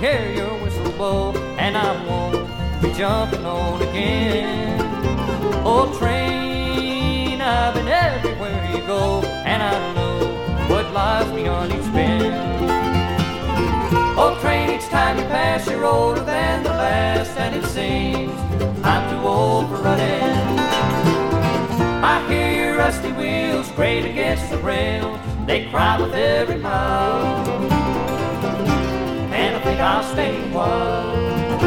hear your whistle blow, and I won't be jumping on again. Oh, train, I've been everywhere you go, and I know what lies beyond each bend. Oh, train, each time you pass, you're older than the last, and it seems I'm too old for running. I hear your rusty wheels grate against the rail, they cry with every mile, and I think I'll stay a while.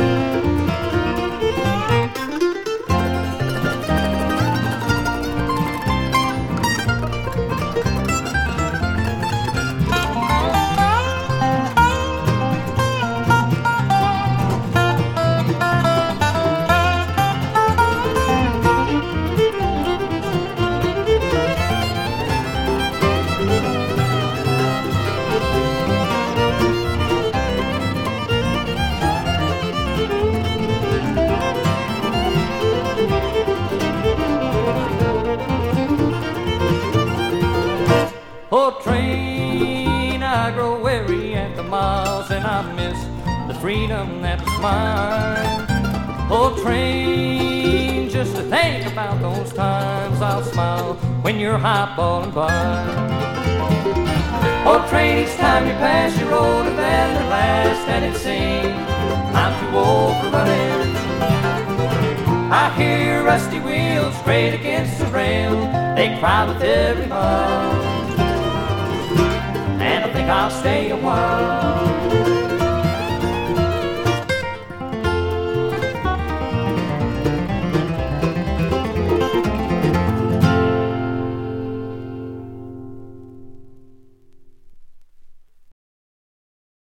Oh, train, I grow weary at the miles, and I miss the freedom that was mine. Oh, train, just to think about those times, I'll smile when you're highballing by. Oh, train, each time you pass, you're older than the last, and it seems I'm too old for running. I hear your rusty wheels grate against the rail, they cry with every mile, and I think I'll stay a while.